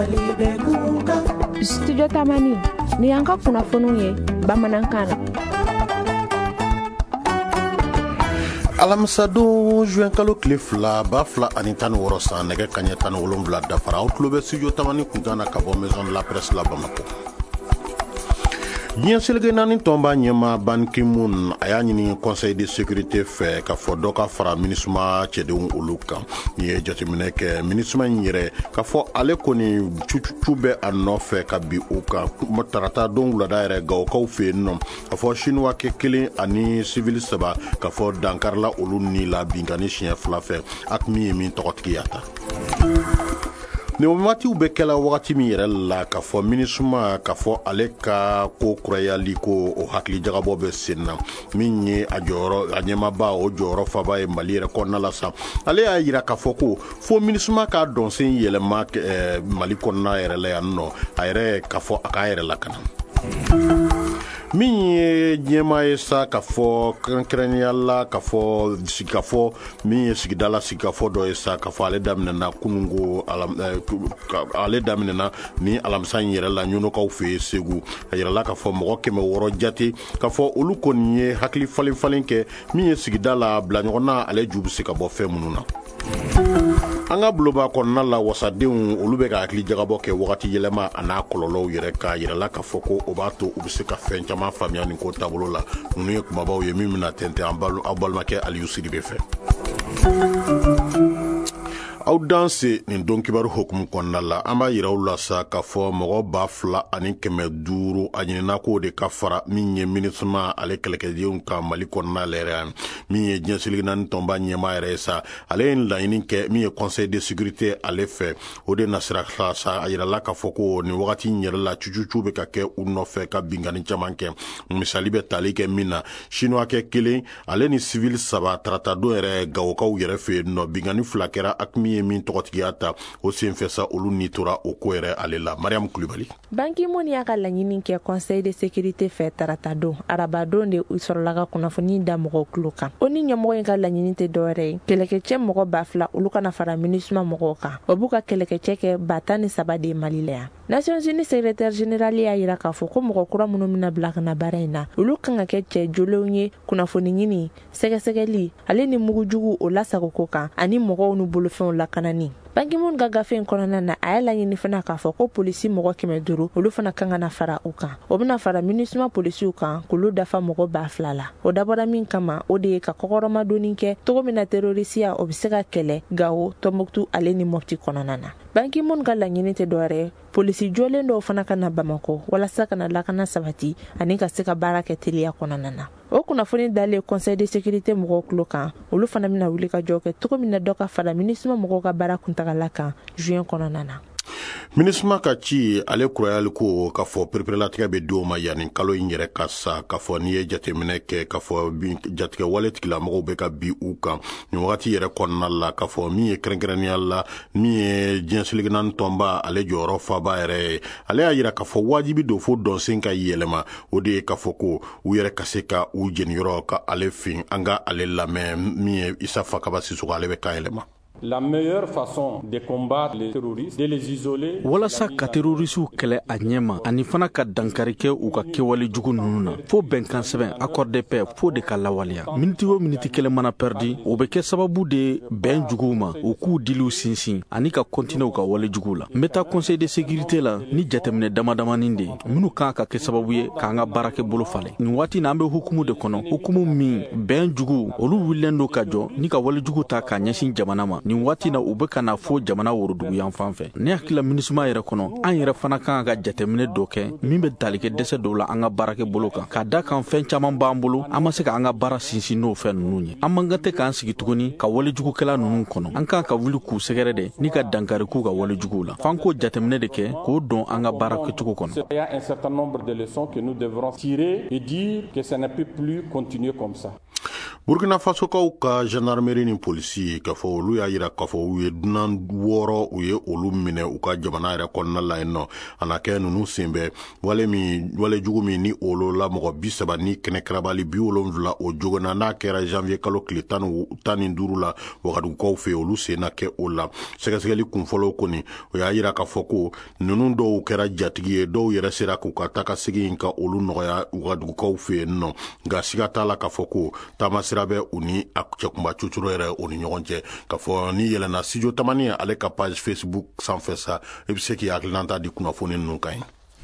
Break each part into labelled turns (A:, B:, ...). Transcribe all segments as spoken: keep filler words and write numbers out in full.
A: Studio Tamani ni an ka kunnafoniw ye bamanankan na.
B: Alamisa don juin kalo tile fila ba fila ani tan ni wɔɔrɔ san nɛgɛ kaɲɛ tan ni wolonwula dafara aw tulo bɛ studio Tamani kunkan na ka bɔ maison de la presse la Bamako. Diɲɛ seleke naani tɔnba ɲɛma Ban Ki-moon a y'a ɲini conseil de sécurité fɛ ka fɔ dɔ ka fara MINUSMA cɛdenw olu kan. Ni ye jateminɛ kɛ MINUSMA in yɛrɛ ka fɔ ale kɔni cucucu bɛ a nɔfɛ ka bi o kan tarata don wulada yɛrɛ Gawokaw fɛ yen nɔ ka fɔ chinois kɛ kelen ani civil saba ka fɔ dankarila olu ni la binkani siɲɛ fila fɛ Akmi ye min tɔgɔtigiya ta. Nin wagatiw bɛ kɛla wagati min yɛrɛ la ka fɔ MINUSMA ka fɔ ale ka ko kurayali ko o hakili jagabɔ bɛ sen na min ye a jɔyɔrɔ a ɲɛmaba o jɔyɔrɔ faba ye Mali yɛrɛ kɔnɔna la sa ale y'a yira ka fɔ ko fo MINUSMA ka dɔnsen yɛlɛma eh, Mali kɔnɔna yɛrɛ la yan nɔ a yɛrɛ ka fɔ a k'a yɛrɛ lakana. Min ye ɲɛma ye sa ka fɔ kɛrɛnkɛrɛnnenya la ka fɔ sigikafɔ min ye sigidala sigikafɔ dɔ ye sa ka fɔ ale daminɛna kunungo ale daminɛna ni alamisa in yɛrɛ la ɲɔnɔkaw fɛ yen Segu a yirala ka fɔ mɔgɔ kɛmɛ wɔɔrɔ jate ka fɔ olu kɔni ye hakili falen falen kɛ min ye sigida la bila ɲɔgɔn na ale ju bɛ se ka bɔ fɛn minnu na. An ka buloba kɔnɔna la wasadenw olu bɛ ka hakili jagabɔ kɛ wagati yɛlɛma a n'a kɔlɔlɔw yɛrɛ k'a yirala ka fɔ ko o b'a to u bɛ se ka fɛn caman faamuya nin ko taabolo la ninnu ye kumabaw ye min bɛna tɛntɛn aw balimakɛ Aliyu Sidibe fɛ. Aw danse nin don kibaru hukumu kɔnɔna la an b'a yira aw la sa ka fɔ mɔgɔ ba fila ani kɛmɛ duuru a ɲinina ko de ka fara min ye MINUSMA ale kɛlɛkɛdenw ka Mali kɔnɔna la yɛrɛ yan min ye diɲɛ seleke naani tɔnba ɲɛma yɛrɛ ye sa ale ye laɲini kɛ min ye conseil de sécurité ale fɛ o de na sira sa a yirala ka fɔ ko nin wagati in yɛrɛ la cucucu bɛ ka kɛ u nɔfɛ ka binkani caman kɛ misali bɛ tali kɛ min na chinois kɛ kelen ale ni civil saba tarata don yɛrɛ Gawokaw yɛrɛ fɛ yen nɔ binkani fila kɛra Akmi ye min tɔgɔtigiya ta o senfɛ sa olu ni tora o ko yɛrɛ ale la. Mariam Kulibali.
A: Ban Ki-moon y'a ka laɲini kɛ conseil de sécurité fɛ tarata don araba don de u sɔrɔla ka kunnafoni da mɔgɔw tulo kan. O ni ɲɛmɔgɔ in ka laɲini tɛ dɔwɛrɛ ye kɛlɛkɛcɛ mɔgɔ ba fila olu kana fara MINUSMA mɔgɔw kan o b'u ka kɛlɛkɛcɛ kɛ ba tan ni saba de Mali la yan. Nations Unies secrétaire général y'a yira k'a fɔ ko mɔgɔ kura minnu bɛna bila ka na baara in na olu kan ka kɛ cɛ jolenw ye kunnafoni ɲini sɛgɛsɛgɛli ale ni mugujugu o lasago ko kan ani mɔgɔw n'u bolofɛnw lakanani. Ban Ki-moon ka gafe in kɔnɔna na a y'a laɲini fana k'a fɔ ko polisi mɔgɔ kɛmɛ duuru olu fana kan ka na fara u kan o bɛna fara MINUSMA polisiw kan k'olu dafa mɔgɔ ba fila la o dabɔra min kama o de ye ka kɔkɔrɔmadonni kɛ cogo min na terorisiya o bɛ se ka kɛlɛ Gawo Tɔnbɔkutu ale ni Mopti kɔnɔna na. Ban Ki-moon ka laɲini tɛ dɔwɛrɛ polisi jɔlen dɔw fana ka na Bamako walasa ka na lakana sabati ani ka se ka baara kɛ teliya kɔnɔna na. O kunnafoni dalen conseil de sécurité mɔgɔw tulo kan olu fana bɛna wuli ka jɔ kɛ cogo min na dɔ ka fara MINUSMA mɔgɔw ka baara kuntagala kan juin kɔnɔna na.
B: MINUSMA ka ci ale kurayali ko ka fɔ perepelelatigɛ bɛ d'o ma yanni kalo in yɛrɛ ka sa ka fɔ n'i ye jateminɛ kɛ ka fɔ jatigɛ wale tigilamɔgɔw bɛ ka bi u kan nin wagati yɛrɛ kɔnɔna la ka fɔ min ye kɛrɛnkɛrɛnnenya la min ye diɲɛ seleke naani tɔnba ale jɔyɔrɔ faba yɛrɛ ye ale y'a yira ka fɔ wajibi don fo dɔnsen ka yɛlɛma o de ye ka fɔ ko u yɛrɛ ka se ka u jeniyɔrɔ ka ale fin an ka ale lamɛn min ye Isa Fakaba Sisoko ale bɛ ka yɛlɛma.
C: La meilleure façon de combattre les terroristes, de les isoler.
D: Walasa ka terrorisiw kɛlɛ a ɲɛma ani fana ka dankari kɛ u ka kɛwale jugu ninnu na fo bɛnkan sɛbɛn accord de paix fo de ka lawaleya miniti o miniti kelen mana pɛrdi o bɛ kɛ sababu de bɛn juguw ma u k'u diliw sinsin ani ka kɔntinɛ u ka wale juguw la n bɛ taa conseil de sécurité la ni jateminɛ damadamanin de minnu kan ka kɛ sababu ye k'an ka baarakɛ bolo falen nin waati na an bɛ hukumu de kɔnɔ hukumu min bɛn jugu olu wulilen do ka jɔ ni ka wale jugu ta k'a ɲɛsin jamana ma nin waati na u bɛ ka na fo jamana worodugu yan fan fɛ ne hakilila MINUSMA yɛrɛ kɔnɔ an yɛrɛ fana kan ka jateminɛ dɔ kɛ min bɛ tali kɛ dɛsɛ dɔw la an ka baarakɛ bolo kan ka da kan fɛn caman b'an bolo an ma se ka an ka baara sinsin n'o fɛn ninnu ye an man kan tɛ k'an sigi tuguni ka walejugukɛla ninnu kɔnɔ an kan ka wuli k'u sɛgɛrɛ de ni ka dankari k'u ka walejuguw la f'an k'o jateminɛ de kɛ k'o dɔn an ka baara kɛcogo kɔnɔ.
C: Il y a un certain nombre de leçons que nous devrons tirer et dire que ça ne peut plus continuer comme ça.
B: Burkina Faso kaw ka gendarmerie ni polisi ka fɔ olu y'a yira k'a fɔ u ye dunan wɔɔrɔ u ye olu minɛ u ka jamana yɛrɛ kɔnɔna la yen nɔ a na kɛ nunu sen bɛ wale min wale jugu min ni olu la mɔgɔ bi saba ni kɛnɛ karabali bi wolonwula o jogona n'a kɛra janvier kalo tile tan ni duuru la wagadugukaw fɛ olu sen na kɛ o la sɛgɛsɛgɛli kunfɔlɔw kɔni o y'a yira k'a fɔ ko nunu dɔw kɛra jatigi ye dɔw yɛrɛ sera k'u ka taa ka segin ka olu nɔgɔya wagadugukaw fɛ yen nɔ nka siga t'a la k'a fɔ ko taama bɛ u ni a cɛkunba cucuro yɛrɛ o ni ɲɔgɔn cɛ k'a fɔ ni yɛlɛnna studio tamani ale ka page Facebook sanfɛ sa i bɛ se k'i hakilinata di kunnafoni ninnu kan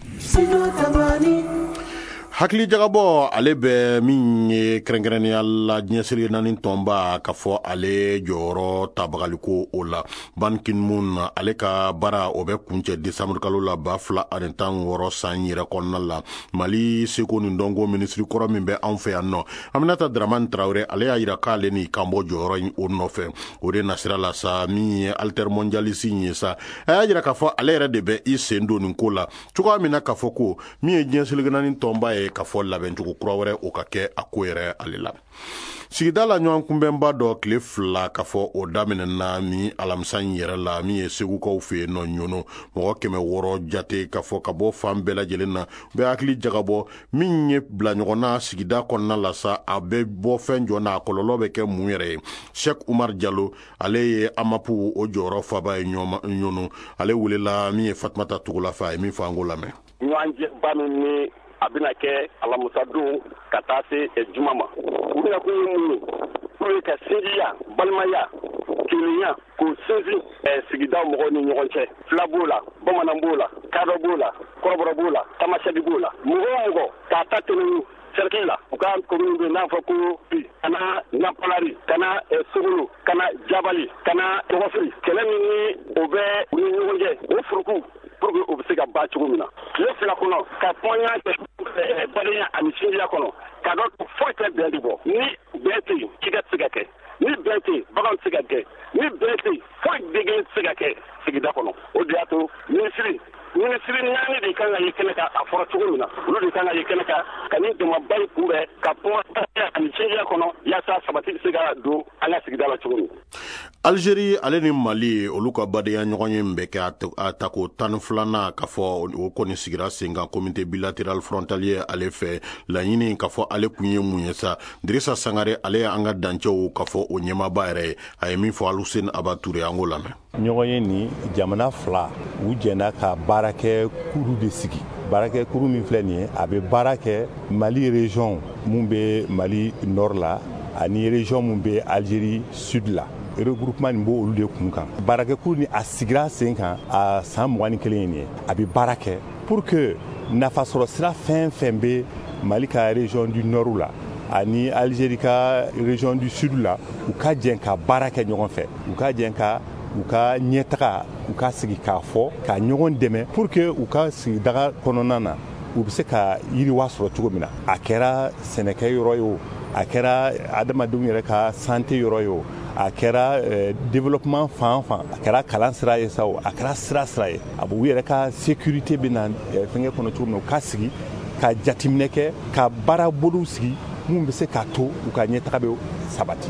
B: ye. Hakili jagabɔ ale bɛ min ye kɛrɛnkɛrɛnnenya la diɲɛsiri naani tɔnba k'a fɔ ale jɔyɔrɔ tabagaliko o la Ban Ki-moon ale ka baara o bɛ kuncɛ décembre kalo la ba fila ani tan wɔɔrɔ san yɛrɛ kɔnɔna la Mali seko ni dɔnko minisiri kɔrɔ min bɛ anw fɛ yan nɔ Aminata Dramane Traoré ale y'a yira k'ale ni kan bɔ jɔyɔrɔ in o nɔfɛ o de nasira la sa min ye altermondialiste ye sa a y'a yira k'a fɔ ale yɛrɛ de bɛ i sen don nin ko la cogoya min na k'a fɔ ko min ye diɲɛsiri naani tɔnba ye k'a fɔ labɛncogo kura wɛrɛ o ka kɛ a ko yɛrɛ ale la sigida la ɲɔgɔn kunbɛnba dɔ tile fila k'a fɔ o daminɛna min alamisa in yɛrɛ la min ye segukaw fɛ yen nɔ ɲɔno mɔgɔ kɛmɛ wɔɔrɔ jate k'a fɔ ka bɔ fan bɛɛ lajɛlen na bɛɛ hakili jagabɔ min ye bila ɲɔgɔnna sigida kɔnɔna la sa a bɛ bɔ fɛn jɔ na a kɔlɔlɔ bɛ kɛ mun yɛrɛ ye Cheikh Umar Diallo ale ye amapu o jɔyɔrɔ faba ye ɲɔno ale welela min ye Fatumata Togola fɛ a ye min fɔ an ko lamɛn
E: ɲɔgɔnjɛba min ni a bɛna kɛ alamisa don ka taa se juma ma u bɛna kun ye mun ye pour que ka sinjiya balimaya kelenya k'o sinsin sigida mɔgɔw ni ɲɔgɔn cɛ fila b'o la bamanan b'o la kadɔ b'o la kɔrɔbɔrɔ b'o la tamasɛdi b'o la mɔgɔ o mɔgɔ k'a ta tɛmɛ cercle la u ka commune bɛ n'a fɔ ko bi kana Napalari kana Sogolo kana Jabali kana Tɔgɔfiri kɛlɛ min ni o bɛ u ni ɲɔgɔn cɛ o furuku pour que o bɛ se ka ba cogo min na tile fila kɔnɔ ka tɔnya kɛ badenya ani sinjiya kɔnɔ ka dɔn foyi tɛ bɛn de bɔ ni bɛn tɛ yen cikɛ tɛ se ka kɛ ni bɛn tɛ yen bagan tɛ se ka kɛ ni bɛn tɛ yen foyi dege tɛ se ka kɛ sigida kɔnɔ o de y'a to minisiri minisiri naani de kan ka ye kɛnɛ kan a fɔra cogo min na olu de kan ka ye kɛnɛ kan ka ni jamaba in kunbɛn ka tɔnya ani sinjiya kɔnɔ yaasa sabati bɛ se ka don an ka sigida la cogo min.
B: Algérie ale ni Mali olu ka badenya ɲɔgɔn ye bɛ kɛ a tako tan filanan k'a fɔ o kɔni sigira sen kan comité bilatéral frontalier ale fɛ laɲini k'a fɔ ale kun ye mun ye sa Dirisa Sangare ale ye an ka dancɛw k'a fɔ o ɲɛmaaba yɛrɛ ye a ye min fɔ Aluseni Aba Ture an k'o lamɛn.
F: ɲɔgɔn ye ni jamana fila u jɛna ka baara kɛ kuru de sigi baarakɛ kuru min filɛ nin ye a bɛ baara kɛ Mali région mun bɛ Mali nord la ani région mun bɛ Algérie sud la regroupement nin b'o olu de kun kan baarakɛkuru ni a sigira sen kan a san mugan ni kelen ye a bɛ baara kɛ pour que nafasɔrɔ sira fɛn fɛn bɛ Mali ka région du nord la ani Algérie ka région du sud la u ka jɛn ka baara kɛ ɲɔgɔn fɛ u ka jɛn ka u ka ɲɛtaga u ka sigi k'a fɔ ka ɲɔgɔn dɛmɛ pour que u ka sigidaga kɔnɔna na u bɛ se ka yiriwa sɔrɔ cogo min na a kɛra sɛnɛkɛ yɔrɔ ye o a kɛra adamadenw yɛrɛ ka santé yɔrɔ ye o a kɛra euh, développement fan fan a kɛra kalan sira ye sa o a kɛra sira sira ye a b'u yɛrɛ ka sécurité bɛ na euh, fɛngɛ kɔnɔ cogo min na u ka sigi ka jateminɛ kɛ ka baara bolow sigi mun bɛ se k'a to u ka ɲɛtaga bɛ sabati.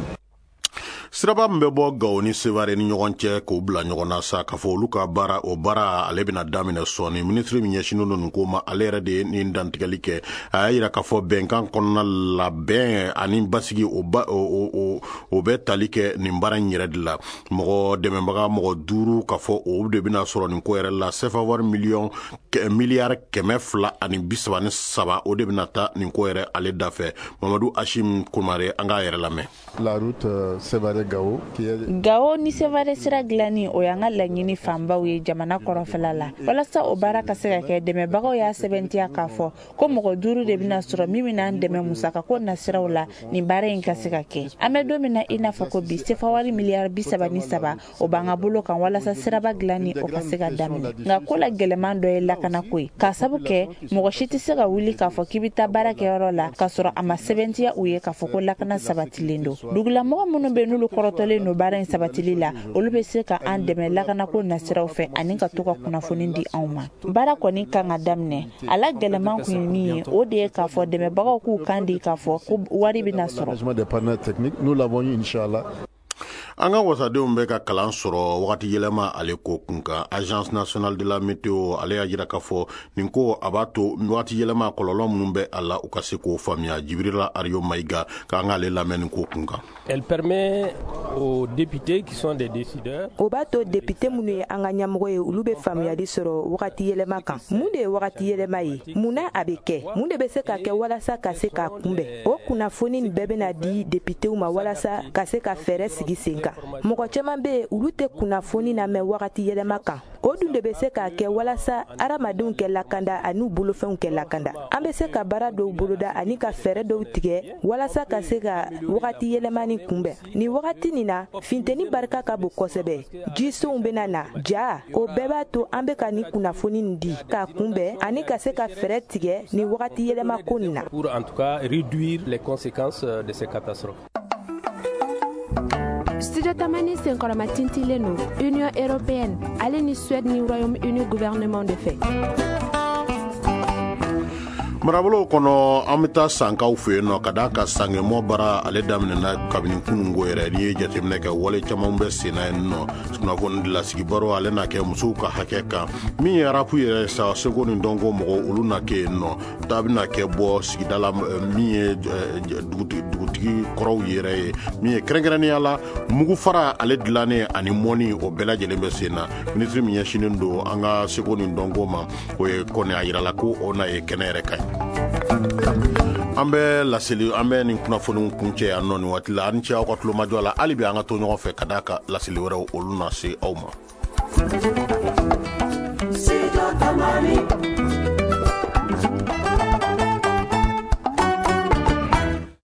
B: Siraba min bɛ bɔ Gao ni Sevare ni ɲɔgɔn cɛ k'o bila ɲɔgɔn na sa k'a fɔ olu ka baara o baara ale bɛna daminɛ sɔɔni minisiri min ɲɛsinnen don nin ko ma ale yɛrɛ de ye nin dantigɛli kɛ a y'a yira k'a fɔ bɛnkan kɔnɔna labɛn ani basigi o ba o o o bɛ tali kɛ nin baara in yɛrɛ de la mɔgɔ dɛmɛbaga mɔgɔ duuru k'a fɔ o de bɛna sɔrɔ nin ko yɛrɛ la C F A wari miliyɔn miliyari kɛmɛ fila ani bi saba ni saba o de bɛna taa nin ko yɛrɛ ale da fɛ Mamadu Hashim Kumare an k'a yɛrɛ lamɛn.
G: La route euh, Sevare Gao qui est
A: Gao ni Sevare sira dilanni o y'an ka laɲini fanbaw ye jamana kɔrɔfɛla la walasa o baara ka se ka kɛ dɛmɛbagaw y'a sɛbɛntiya k'a fɔ ko mɔgɔ duuru de bɛna sɔrɔ min bɛna an dɛmɛ musaka ko nasiraw la nin baara in ka se ka kɛ an bɛ don min na i n'a fɔ ko bi C F A wari miliyari bi saba ni saba o b'an ka bolo kan walasa siraba dilanni o ka se ka daminɛ nka ko la gɛlɛman dɔ ye lakana lakana ko ye k'a sabu kɛ mɔgɔ si tɛ se ka wuli k'a fɔ k'i bɛ taa baara kɛyɔrɔ la k'a sɔrɔ a ma sɛbɛntiya u ye k'a fɔ ko lakana sabatilen don dugulamɔgɔ minnu bɛ n'olu kɔrɔtɔlen don baara in sabatili la olu bɛ se ka an dɛmɛ lakanako nasiraw fɛ ani ka to ka kunnafoni di anw ma baara kɔni kan ka daminɛ a la gɛlɛman kun ye min ye o de ye k'a fɔ dɛmɛbagaw k'u kan di k'a fɔ ko wari bɛna sɔrɔ
B: an ka wasadenw bɛ ka kalan sɔrɔ wagati yɛlɛma ale ko kun kan agence nationale de la météo ale y'a jira k'a fɔ nin ko a b'a to wagati yɛlɛma kɔlɔlɔ minnu bɛ a la u ka se k'o faamuya Jibirila Ariyo Mayiga k'an k'ale lamɛn nin ko kun kan.
C: Elle permet aux députés qui sont des décideurs.
H: O b'a to député minnu ye an ka ɲɛmɔgɔ ye olu bɛ faamuyali sɔrɔ wagati yɛlɛma kan mun de ye wagati yɛlɛma ye mun na a bɛ kɛ mun de bɛ se ka kɛ walasa ka se ka kunbɛn o kunnafoni nin bɛɛ bɛna di députéw ma walasa ka se ka fɛɛrɛ sigi sen kan mɔgɔ caman bɛ yen olu tɛ kunnafoni na mɛn wagati yɛlɛma kan o dun de bɛ se ka kɛ walasa adamadenw kɛ lakanda ani bolofɛnw kɛ lakanda an bɛ se ka baara dɔw boloda ani ka fɛɛrɛ dɔw tigɛ walasa ka se ka wagati yɛlɛma ni kunbɛn ni wagati nin na finteni barika ka bon kosɛbɛ jisow bɛna na ja o bɛɛ b'a to an bɛ ka ni kunnafoni nin di ka kunbɛn ani ka se ka fɛɛrɛ tigɛ ni wagati yɛlɛma ko nin na
C: pour en tout cas réduire les conséquences de ces catastrophes.
I: Studio Tamani senkɔrɔma tintilen no Union européenne ale ni Suède ni Royaume-Uni gouvernement de fait.
B: marabolo kɔnɔ an bɛ taa sankaw fɛ yen nɔ ka da ka sangɛmɔ bara ale daminɛna kabini kunungo yɛrɛ n'i ye jateminɛ kɛ wale caman bɛ sen na yen nɔ kunnafoni lasigi baro ale na kɛ musow ka hakɛ kan min ye arapu yɛrɛ sa seko ni dɔnko mɔgɔ olu na kɛ yen nɔ da bɛna kɛ bɔ sigida la min ye dugutigi kɔrɔw yɛrɛ ye min ye kɛrɛnkɛrɛnnenya la mugu fara ale dilannen ani mɔni o bɛɛ lajɛlen bɛ sen na ministre min ɲɛsinen don an ka seko ni dɔnko ma o ye kɔni a yirala ko o na ye kɛnɛ yɛrɛ ka ɲi. An bɛ laseli an bɛ nin kunnafoni kuncɛ yan nɔ nin waati la an cɛ aw ka tulomajɔ la hali bi an ka to ɲɔgɔn fɛ ka d'a ka laseli wɛrɛw olu na se aw ma.